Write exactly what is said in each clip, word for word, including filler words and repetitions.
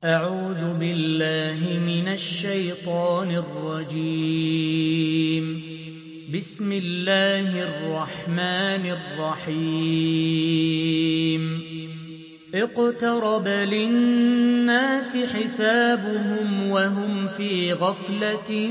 أعوذ بالله من الشيطان الرجيم. بسم الله الرحمن الرحيم. اقترب للناس حسابهم وهم في غفلة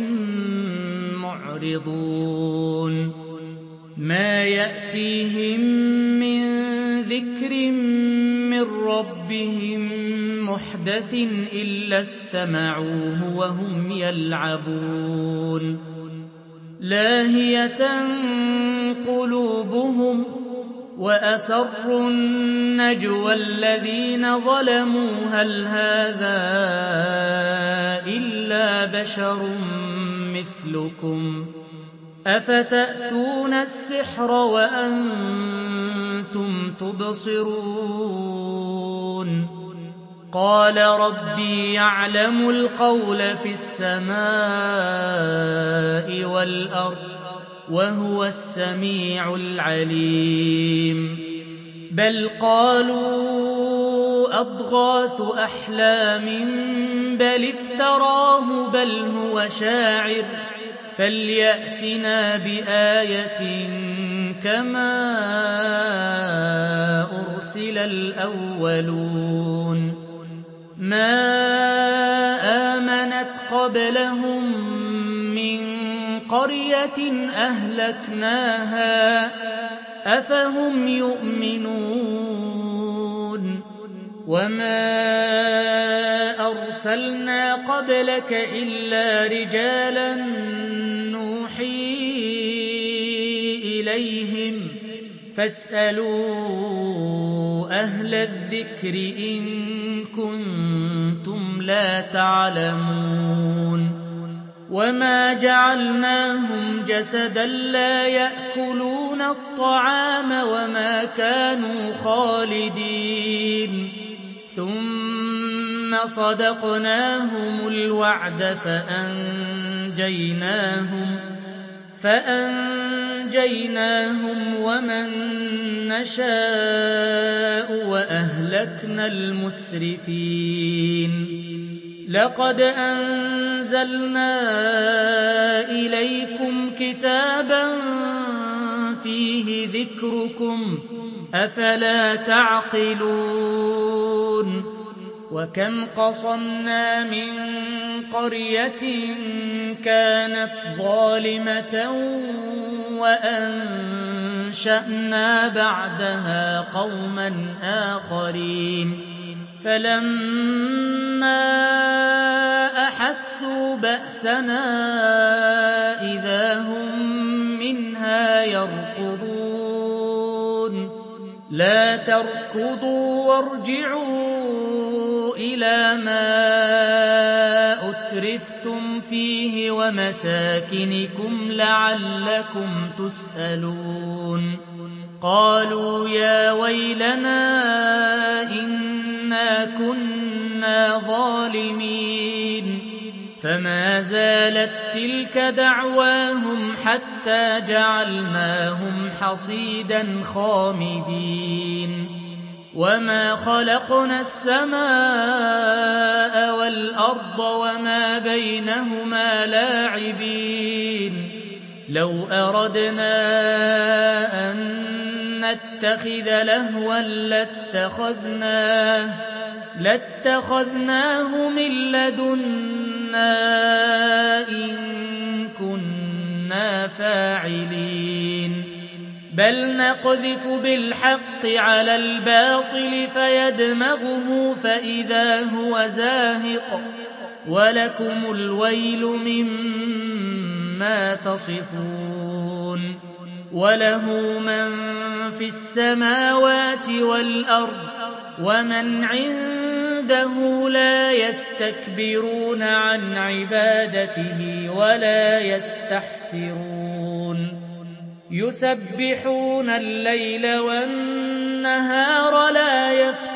معرضون. ما يأتيهم من ذكر من ربهم محدث إلا استمعوه وهم يلعبون. لاهية قلوبهم وأسروا النجوى الذين ظلموا هل هذا إلا بشر مثلكم أفتأتون السحر وأنتم تبصرون. قال ربي يعلم القول في السماء والأرض وهو السميع العليم. بل قالوا أضغاث أحلام بل افتراه بل هو شاعر فليأتنا بآية كما أرسل الأولون. ما آمنت قبلهم من قرية أهلكناها أفهم يؤمنون. وما أرسلنا قبلك إلا رجالا نوحي إليهم فاسألوا أهل الذكر إن كنتم لا تعلمون. وما جعلناهم جسدا لا يأكلون الطعام وما كانوا خالدين ثم صدقناهم الوعد فأنجيناهم فأنجيناهم ومن نشاء وأهلكنا المسرفين. لقد أنزلنا إليكم كتابا فيه ذكركم أفلا تعقلون. وكم قصمنا من قرية كانت ظالمة وأنشأنا بعدها قوما آخرين فلما أحسوا بأسنا إذا هم منها يركضون. لا تركضوا وارجعوا إلى ما أترفتم فيه ومساكنكم لعلكم تسألون. قالوا يا ويلنا إنا كنا ظالمين. فما زالت تلك دعواهم حتى جعلناهم حصيدا خامدين. وما خلقنا السماء والأرض وما بينهما لاعبين. لو أردنا أن نتخذ لهوا لاتخذناه, لاتخذناه من لدنا إن كنا فاعلين. بل نقذف بالحق على الباطل فيدمغه فإذا هو زاهق ولكم الويل مما تصفون. وله من في السماوات والأرض ومن عنده لا يستكبرون عن عبادته ولا يستحسرون. يسبحون الليل والنهار لا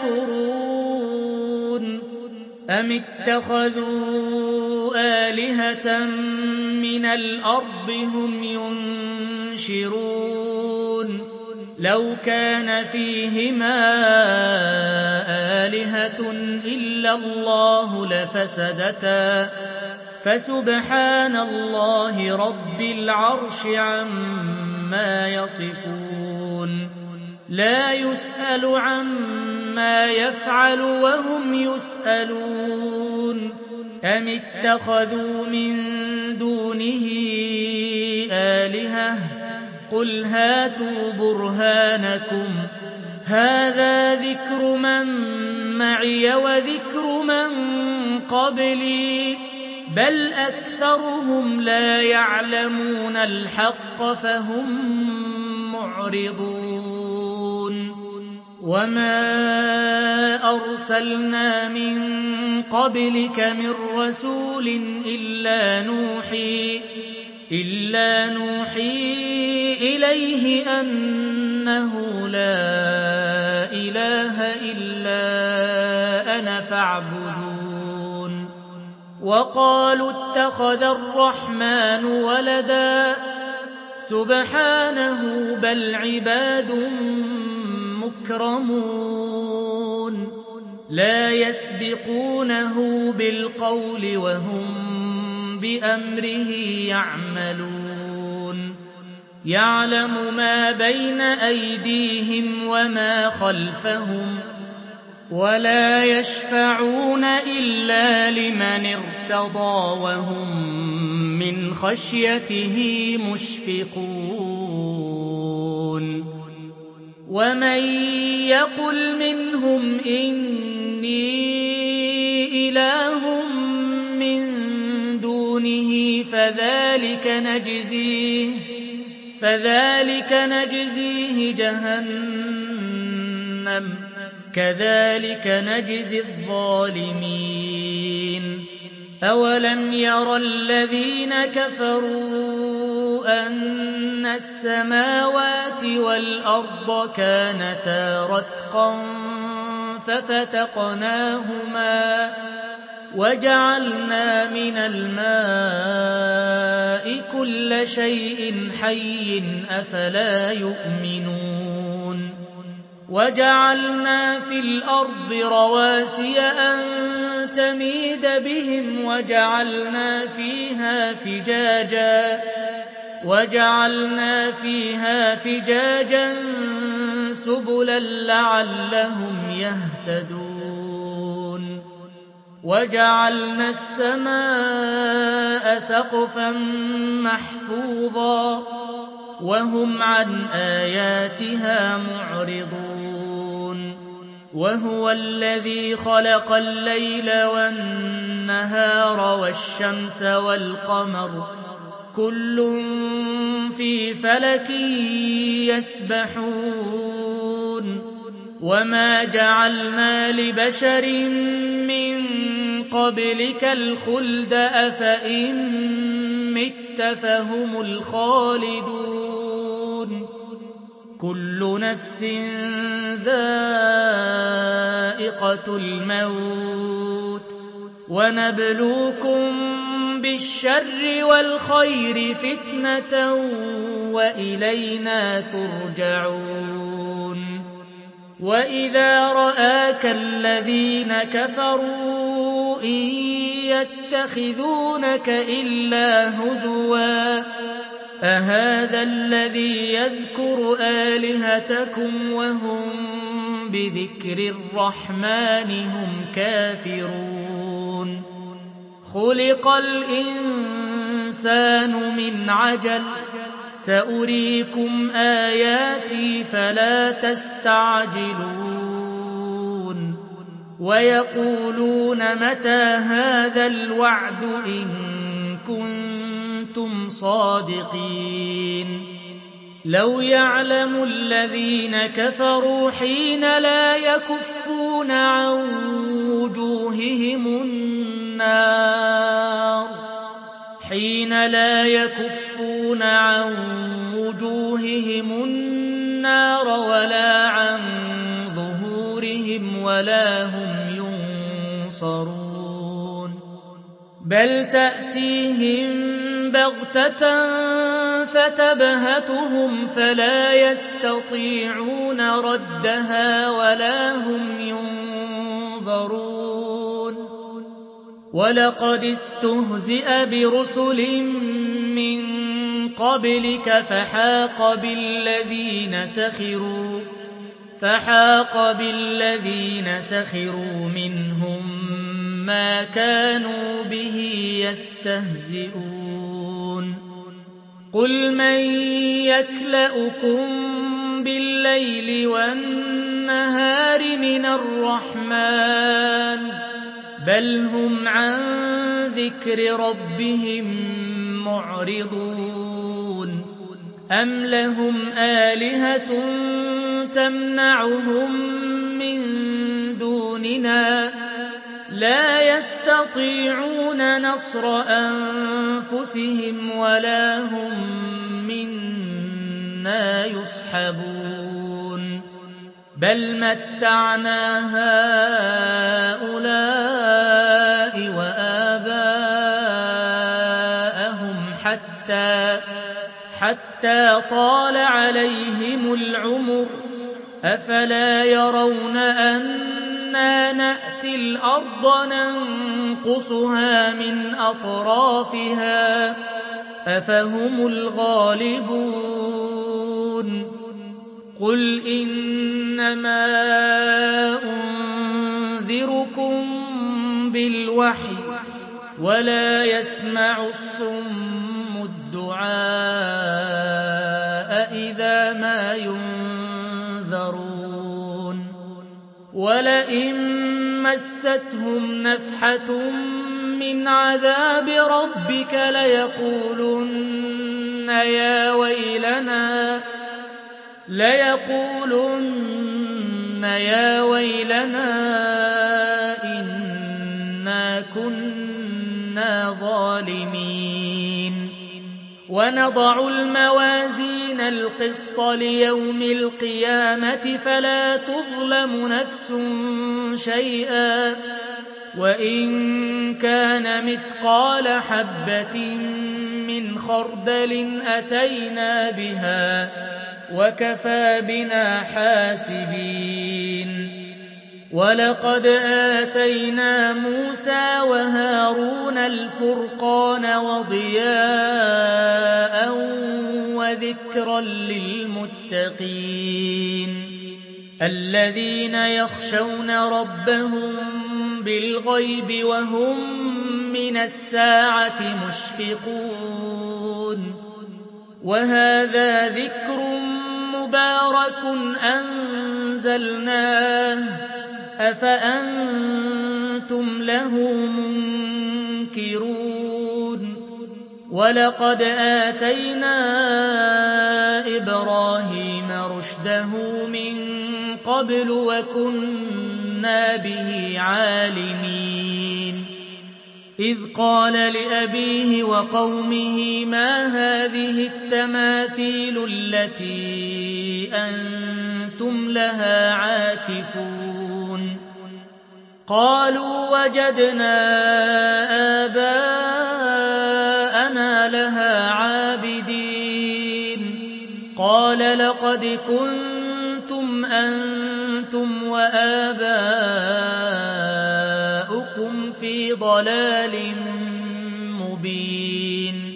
يفترون. أم اتخذوا آلهة من الأرض هم ينشرون. لو كان فيهما آلهة إلا الله لفسدتا فسبحان الله رب العرش عما يصفون لا يسأل عما يفعل وهم يسألون أم اتخذوا من دونه آلهة قل هاتوا برهانكم هذا ذكر من معي وذكر من قبلي بل أكثرهم لا يعلمون الحق فهم معرضون وما أرسلنا من قبلك من رسول إلا نوحي إلا نوحي إليه أنه لا إله إلا أنا فاعبدون وقالوا اتخذ الرحمن ولدا سبحانه بل عباد مكرمون لا يسبقونه بالقول وهم بأمره يعملون يعلم ما بين أيديهم وما خلفهم ولا يشفعون إلا لمن ارتضى وهم من خشيته مشفقون ومن يقل منهم إني إله من دونه فذلك نجزيه فذلك نجزيه جهنم كذلك نجزي الظالمين أولم ير الذين كفروا أن السماوات والأرض كانتا رتقا ففتقناهما وجعلنا من الماء كل شيء حي أفلا يؤمنون وجعلنا في الأرض رواسي أن تميد بهم وجعلنا فيها فجاجا وجعلنا فيها فجاجا سبلا لعلهم يهتدون وجعلنا السماء سقفا محفوظا وهم عن آياتها معرضون وهو الذي خلق الليل والنهار والشمس والقمر كل في فلك يسبحون وما جعلنا لبشر من قبلك الخلد أفإن مت فهم الخالدون كل نفس ذائقة الموت ونبلوكم بالشر والخير فتنة وإلينا ترجعون وإذا رآك الذين كفروا إن يتخذونك إلا هزوا أهذا الذي يذكر آلهتكم وهم بذكر الرحمن هم كافرون خلق الإنسان من عجل سأريكم آياتي فلا تستعجلون ويقولون متى هذا الوعد إن كنتم صادقين لو يعلم الذين كفروا حين لا يكفون عن وجوههم النار حين لا يكفون عن وجوههم النار ولا عن ظهورهم ولا هم ينصرون بل تأتيهم بغتة فتبهتهم فلا يستطيعون ردها ولا هم ينظرون ولقد استهزئ برسل من قبلك فحاق بالذين سخروا فحاق بالذين سخروا منهم ما كانوا به يستهزئون قل من يكلؤكم بالليل والنهار من الرحمن بل هم عن ذكر ربهم معرضون أم لهم آلهة تمنعهم من دوننا لا يستطيعون نصر أنفسهم ولا هم منا يصحبون بل متعنا هؤلاء وآباءهم حتى حتى طال عليهم العمر أفلا يرون أنا نأتي الأرض ننقصها من أطرافها أفهم الغالبون قل إنما أنذركم بالوحي ولا يسمع الصم الدعاء إذا ما ينذرون ولئن مستهم نفحة من عذاب ربك ليقولن يا ويلنا ليقولن يا ويلنا إنا كنا ظالمين ونضع الموازين القسط ليوم القيامة فلا تظلم نفس شيئا وإن كان مثقال حبة من خردل أتينا بها وكفى بنا حاسبين ولقد آتينا موسى وهارون الفرقان وضياء وذكرا للمتقين الذين يخشون ربهم بالغيب وهم من الساعة مشفقون وهذا ذكر مبارك أنزلناه أفأنتم له منكرون ولقد آتينا إبراهيم رشده من قبل وكنا به عالمين إذ قال لأبيه وقومه ما هذه التماثيل التي أنتم لها عاكفون قالوا وجدنا آباءنا لها عابدين قال لقد كنتم أنتم وآباؤكم في ضلال مبين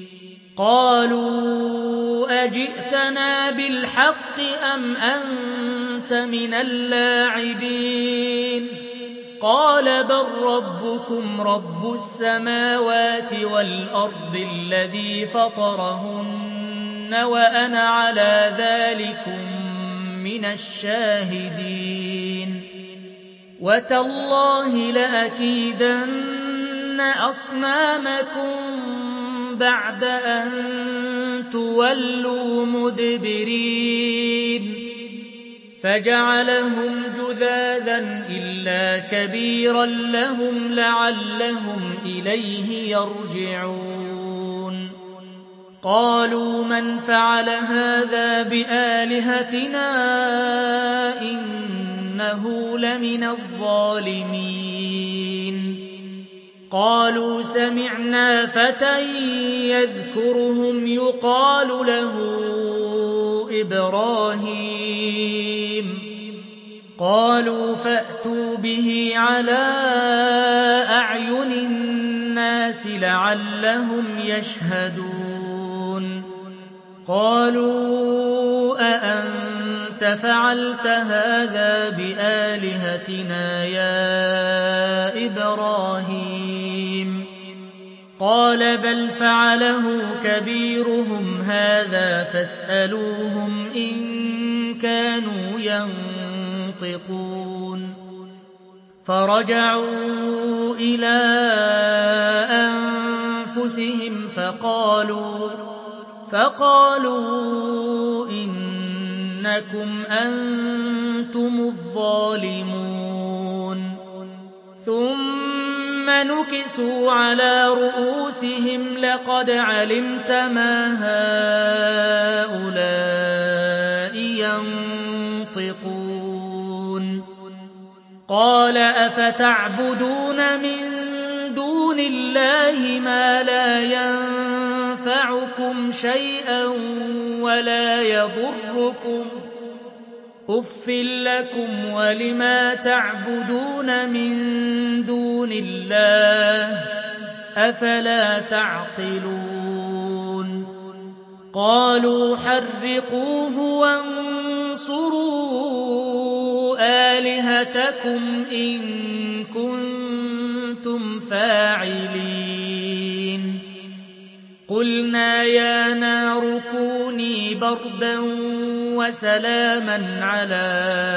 قالوا أجئتنا بالحق أم أنت من اللاعبين قال بل ربكم رب السماوات والأرض الذي فطرهن وأنا على ذلكم من الشاهدين وتالله لأكيدن أصنامكم بعد أن تولوا مدبرين فجعلهم جذاذا إلا كبيرا لهم لعلهم إليه يرجعون قالوا من فعل هذا بآلهتنا إنه لمن الظالمين قالوا سمعنا فتى يذكرهم يقال له إبراهيم قالوا فأتوا به على أعين الناس لعلهم يشهدون قالوا أأنت فعلت هذا بآلهتنا يا إبراهيم قال بل فعله كبيرهم هذا فاسألوهم إن كانوا ينطقون فرجعوا إلى أنفسهم فقالوا فقالوا إنكم أنتم الظالمون ثم نكسوا على رؤوسهم لقد علمت ما هؤلاء ينطقون قال أفتعبدون من دون الله ما لا ينفعكم شيئا ولا يضركم أف لكم ولما تعبدون من دون الله أفلا تعقلون قالوا حرقوه وانصروا آلهتكم إن كنتم فاعلين قلنا يا نار كوني بردا وسلاما على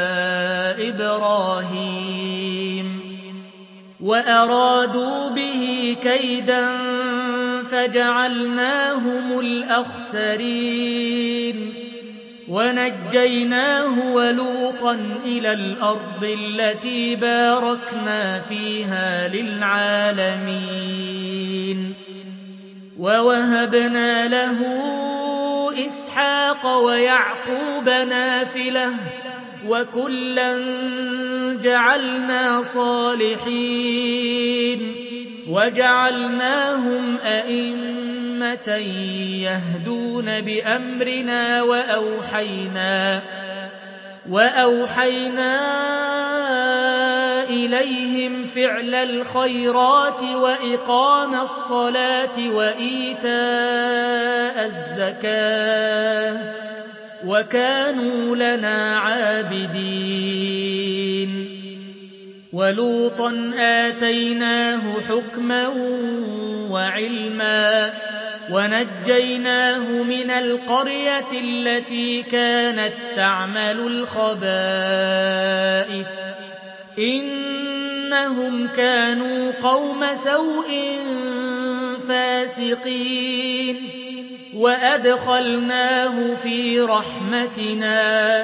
إبراهيم وأرادوا به كيدا فجعلناهم الأخسرين ونجيناه ولوطا إلى الأرض التي باركنا فيها للعالمين ووهبنا له إسحاق ويعقوب نافلة وكلا جعلنا صالحين وجعلناهم أئمة يهدون بأمرنا وأوحينا وأوحينا إليهم فعل الخيرات وإقام الصلاة وإيتاء الزكاة وكانوا لنا عابدين ولوطا آتيناه حكما وعلما ونجيناه من القرية التي كانت تعمل الخبائث إنهم كانوا قوم سوء فاسقين وأدخلناه في رحمتنا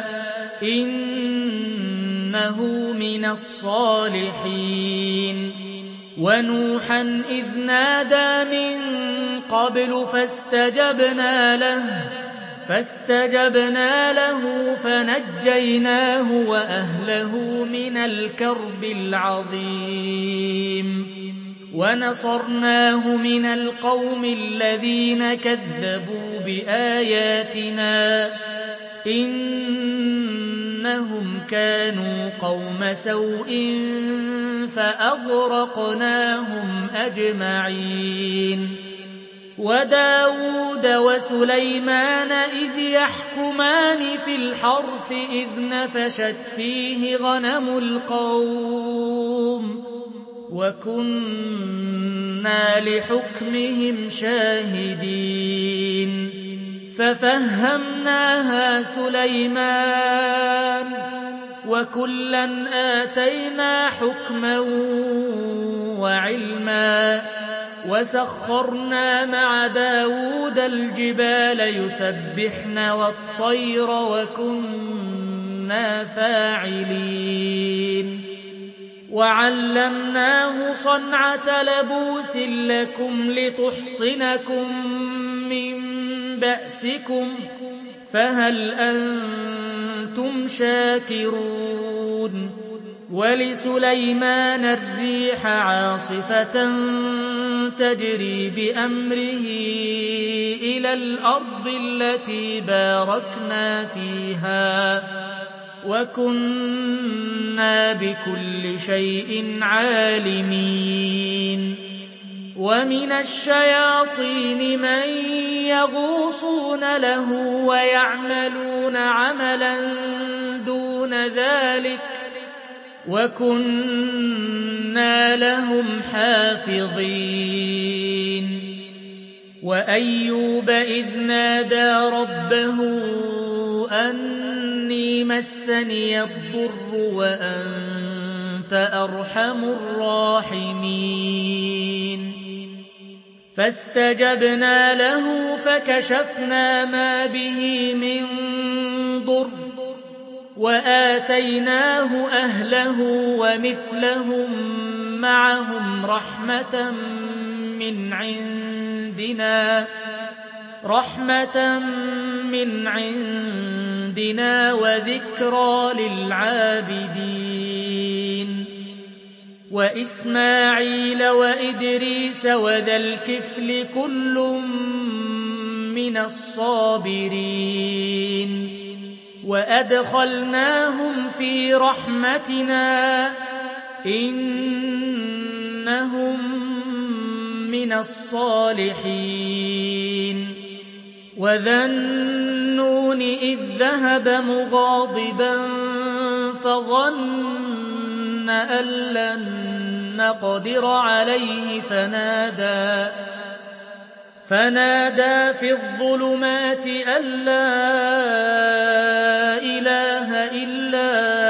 إنه من الصالحين ونوحا إذ نادى من قبل فاستجبنا له فاستجبنا له فنجيناه وأهله من الكرب العظيم ونصرناه من القوم الذين كذبوا بآياتنا إنهم كانوا قوم سوء فأغرقناهم أجمعين وداود وسليمان إذ يحكمان في الحرث إذ نفشت فيه غنم القوم وكنا لحكمهم شاهدين ففهمناها سليمان وكلا آتينا حكما وعلما وسخرنا مع داود الجبال يسبحن والطير وكنا فاعلين وعلمناه صنعة لبوس لكم لتحصنكم من بأسكم فهل أنتم شاكرون وَلِسُلَيْمَانَ الرِّيحَ عَاصِفَةً تَجْرِي بِأَمْرِهِ إِلَى الْأَرْضِ الَّتِي بَارَكْنَا فِيهَا وَكُنَّا بِكُلِّ شَيْءٍ عَالِمِينَ وَمِنَ الشَّيَاطِينِ مَن يَغُوصُونَ لَهُ وَيَعْمَلُونَ عَمَلًا دُونَ ذَلِكَ وَكُنَّا لَهُمْ حَافِظِينَ وَأَيُّوبَ إِذْ نَادَىٰ رَبَّهُ أَنِّي مَسَّنِيَ الضُّرُّ وَأَنتَ أَرْحَمُ الرَّاحِمِينَ فَاسْتَجَبْنَا لَهُ فَكَشَفْنَا مَا بِهِ مِن ضُرٍّ وَآتَيْنَاهُ أَهْلَهُ وَمِثْلَهُم مَّعَهُمْ رَحْمَةً مِّنْ عِندِنَا رَحْمَةً مِّنْ عِندِنَا وَذِكْرَىٰ لِلْعَابِدِينَ وَإِسْمَاعِيلَ وَإِدْرِيسَ وَذَا الْكِفْلِ كُلٌّ مِّنَ الصَّابِرِينَ وَأَدْخَلْنَاهُمْ فِي رَحْمَتِنَا إِنَّهُم مِّنَ الصَّالِحِينَ وَذَا النُّونِ إِذ ذَّهَبَ مُغَاضِبًا فَظَنَّ أَن لَّن نَّقْدِرَ عَلَيْهِ فَنَادَىٰ فَنَادَىٰ فِي الظُّلُمَاتِ أَن لَّا إِلَٰهَ إِلَّا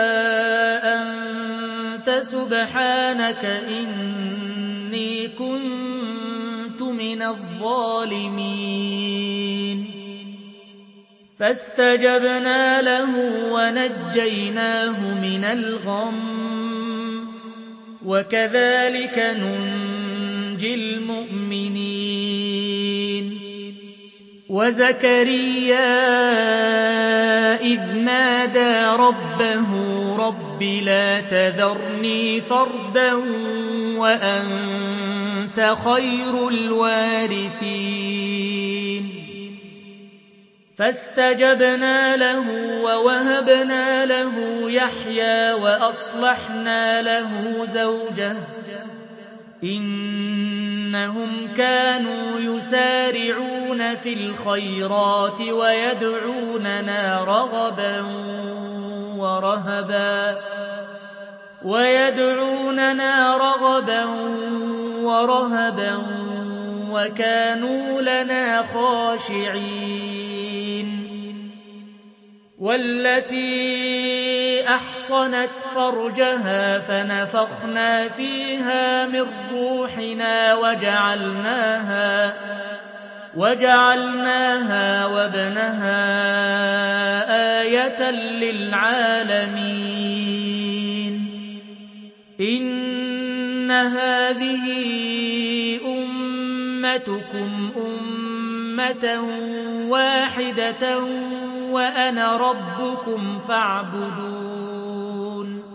أَنتَ سُبْحَانَكَ إِنِّي كُنتُ مِنَ الظَّالِمِينَ فَاسْتَجَبْنَا لَهُ وَنَجَّيْنَاهُ مِنَ الْغَمِّ وَكَذَٰلِكَ نُنجِي الْمُؤْمِنِينَ وَزَكَرِيَّا إِذْ نَادَىٰ رَبَّهُ رَبِّ لَا تَذَرْنِي فَرْدًا وَأَنتَ خَيْرُ الْوَارِثِينَ فَاسْتَجَبْنَا لَهُ وَوَهَبْنَا لَهُ يَحْيَىٰ وَأَصْلَحْنَا لَهُ زَوْجَهُ إِنَّهُمْ كَانُوا يُسَارِعُونَ فِي الْخَيْرَاتِ وَيَدْعُونَنَا رَغَبًا وَرَهَبًا وَيَدْعُونَنَا رَغَبًا وَرَهَبًا وَكَانُوا لَنَا خَاشِعِينَ وَالَّتِي أَحْصَنَتْ فَرْجَهَا فَنَفَخْنَا فِيهَا مِن رُّوحِنَا وَجَعَلْنَاهَا وَجَعَلْنَاهَا وَابْنَهَا آيَةً لِّلْعَالَمِينَ إِنَّ هَٰذِهِ أُمَّتُكُمْ أُمَّةً وَاحِدَةً وَأَنَا رَبُّكُمْ فَاعْبُدُونِ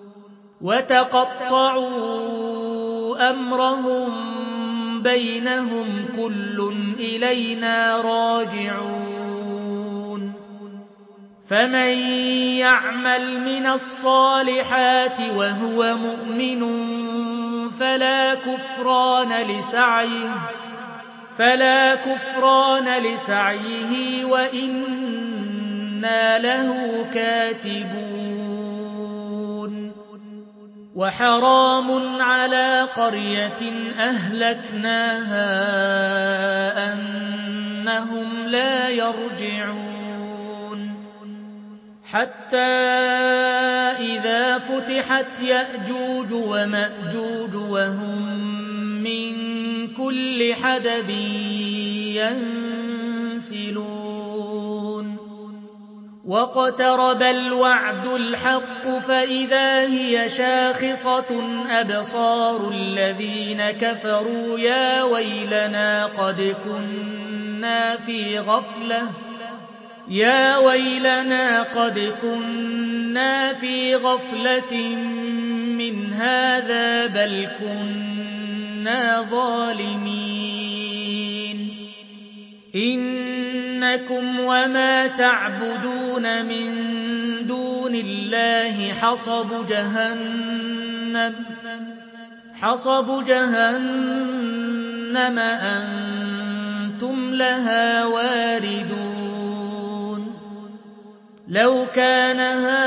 وَتَقَطَّعُوا أَمْرَهُم بَيْنَهُمْ كُلٌّ إِلَيْنَا رَاجِعُونَ فَمَن يَعْمَلْ مِنَ الصَّالِحَاتِ وَهُوَ مُؤْمِنٌ فَلَا كُفْرَانَ لِسَعْيِهِ فَلَا كُفْرَانَ لِسَعْيِهِ وَإِنَّا لَهُ كَاتِبُونَ وَحَرَامٌ عَلَىٰ قَرْيَةٍ أَهْلَكْنَاهَا أَنَّهُمْ لَا يَرْجِعُونَ حَتَّىٰ إِذَا فُتِحَتْ يَأْجُوجُ وَمَأْجُوجُ وَهُم مِّن كُلِّ حَدَبٍ يَنسِلُونَ وَاقْتَرَبَ الْوَعْدُ الْحَقُّ فَإِذَا هِيَ شَاخِصَةٌ أَبْصَارُ الَّذِينَ كَفَرُوا يَا وَيْلَنَا قَدْ كُنَّا فِي غَفْلَةٍ يَا وَيْلَنَا قَدْ كُنَّا كُنَّا فِي غَفْلَةٍ مِّنْ هَٰذَا بَلْ كُنَّا ظَالِمِينَ إِنَّكُمْ وَمَا تَعْبُدُونَ مِن دُونِ اللَّهِ حَصَبُ جَهَنَّمَ حَصَبُ جَهَنَّمَ أَنتُمْ لَهَا وَارِدُونَ لَوْ كَانَ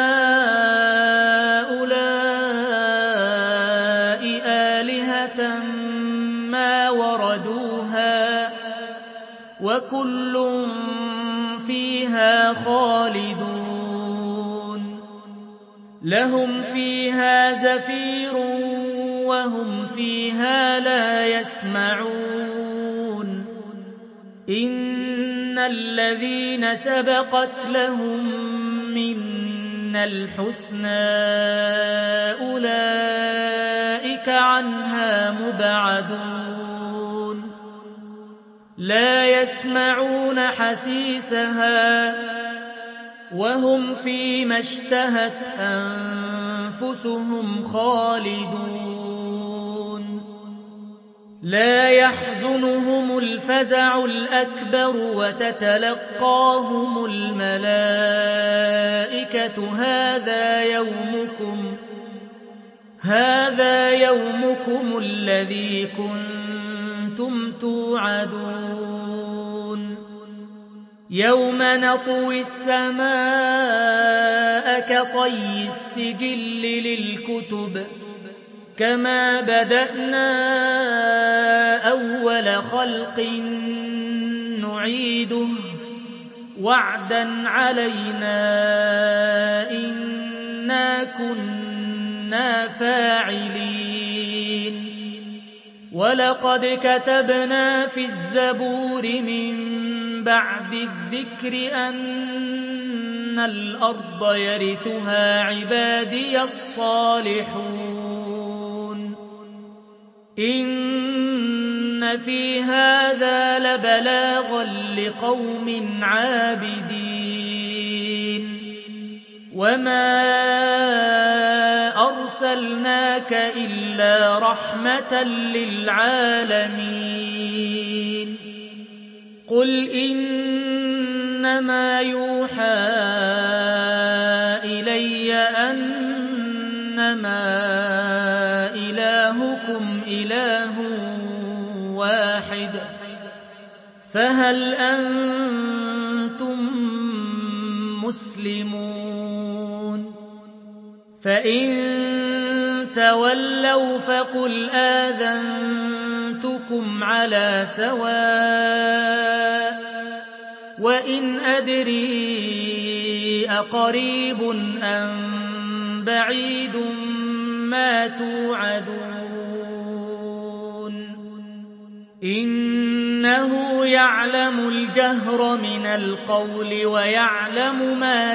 هَٰؤُلَاءِ آلِهَةً مَّا وَرَدُوهَا ۖ وَكُلٌّ فِيهَا خَالِدُونَ لَهُمْ فِيهَا زَفِيرٌ وَهُمْ فِيهَا لَا يَسْمَعُونَ إِنَّ الَّذِينَ سَبَقَتْ لَهُم مِّنَّا الْحُسْنَىٰ أُولَٰئِكَ عَنْهَا مُبْعَدُونَ لَا يَسْمَعُونَ حَسِيسَهَا وَهُمْ فِيمَا اشْتَهَتْ أَنفُسُهُمْ خَالِدُونَ لَا يَحْزُنُهُمُ الْفَزَعُ الْأَكْبَرُ وَتَتَلَقَّاهُمُ الْمَلَائِكَةُ هَٰذَا يَوْمُكُمْ هَٰذَا يَوْمُكُمُ الَّذِي كُنتُمْ تُوعَدُونَ يَوْمَ نَطْوِي السَّمَاءَ كَطَيِّ السِّجِلِّ لِلْكُتُبِ كَمَا بَدَأْنَا أَوَّلَ خَلْقٍ نُّعِيدُهُ وَعْدًا عَلَيْنَا إِنَّا كُنَّا فَاعِلِينَ وَلَقَدْ كَتَبْنَا فِي الزَّبُورِ مِن بَعْدِ الذِّكْرِ أَنَّ الْأَرْضَ يَرِثُهَا عِبَادِيَ الصَّالِحُونَ إِنَّ فِي هَٰذَا لَبَلَاغًا لِّقَوْمٍ عَابِدِينَ وَمَا أَرْسَلْنَاكَ إِلَّا رَحْمَةً لِّلْعَالَمِينَ قُلْ إِنَّمَا يُوحَىٰ إِلَيَّ أَنَّمَا إِلَٰهُكُمْ إِلَٰهٌ وَاحِدٌ فَهَلْ أَنتُم مُّسْلِمُونَ فَإِن تَوَلَّوْا فَقُلْ آذَنتُكُمْ عَلَىٰ سَوَاءٍ وَإِنْ أَدْرِي أَقَرِيبٌ أَم بَعِيدٌ مَّا تُوعَدُونَ إِنَّهُ يَعْلَمُ الْجَهْرَ مِنَ الْقَوْلِ وَيَعْلَمُ مَا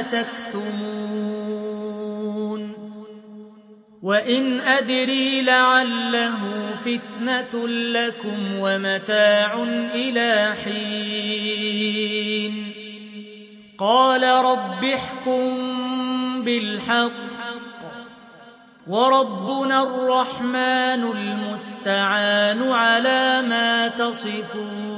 تَكْتُمُونَ وَإِنْ أَدْرِي لَعَلَّهُ فِتْنَةٌ لَّكُمْ وَمَتَاعٌ إِلَىٰ حِينٍ قَالَ رَبِّ احْكُم بِالْحَقِّ وَرَبُّنَا الرَّحْمَٰنُ الْمُسْتَعَانُ عَلَىٰ مَا تَصِفُونَ